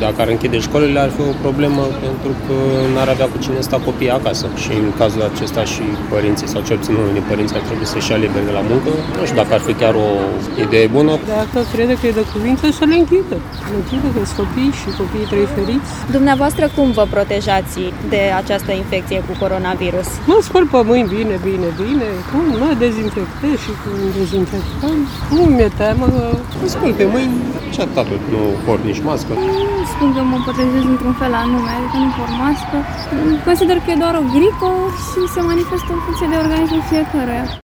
Dacă ar închide școlile, ar fi o problemă pentru că n-ar avea cu cine sta copiii acasă. Și în cazul acesta și părinții, sau cel puțin unii părinți, ar trebui să-și ia liber de la muncă. Nu știu dacă ar fi chiar o idee bună. Dacă crede că e de cuvință, să le închidă. Le închidă că sunt copii și copiii trebuie feriți. Dumneavoastră cum vă protejați de această infecție cu coronavirus? Mă spăl pe mâini bine, mă dezinfectez și cu un dezinfectant. Nu mi-e teamă, mă spăl pe mâini și atât, nu port nici mască. Nu spun că mă protejez într-un fel anume, adică nu port mască. Consider că e doar o gripă și se manifestă în funcție de organismul fiecăruia.